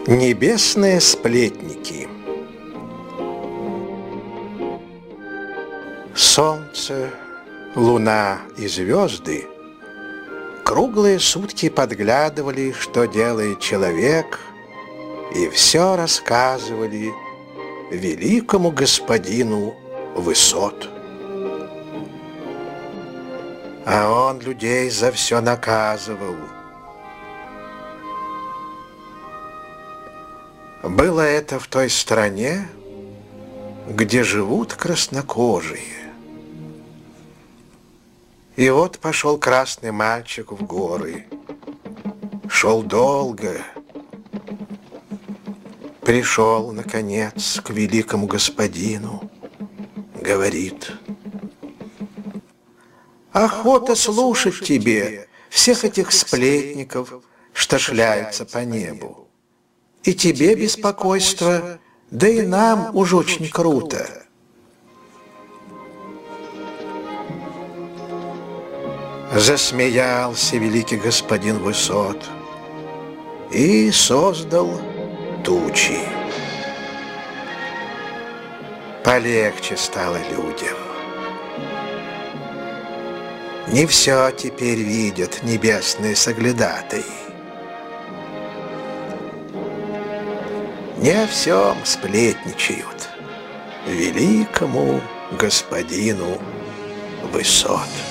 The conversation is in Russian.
Небесные сплетники. Солнце, луна и звезды круглые сутки подглядывали, что делает человек, и все рассказывали великому господину высот. А он людей за все наказывал. Было это в той стране, где живут краснокожие. И вот пошел красный мальчик в горы. Шел долго. Пришел, наконец, к великому господину. Говорит: охота слушать тебе всех этих сплетников, что шляются по небу. И тебе беспокойство, да и нам уж очень круто. Засмеялся великий господин высот и создал тучи. Полегче стало людям. Не все теперь видят небесные соглядатаи. Не о всем сплетничают великому господину высот.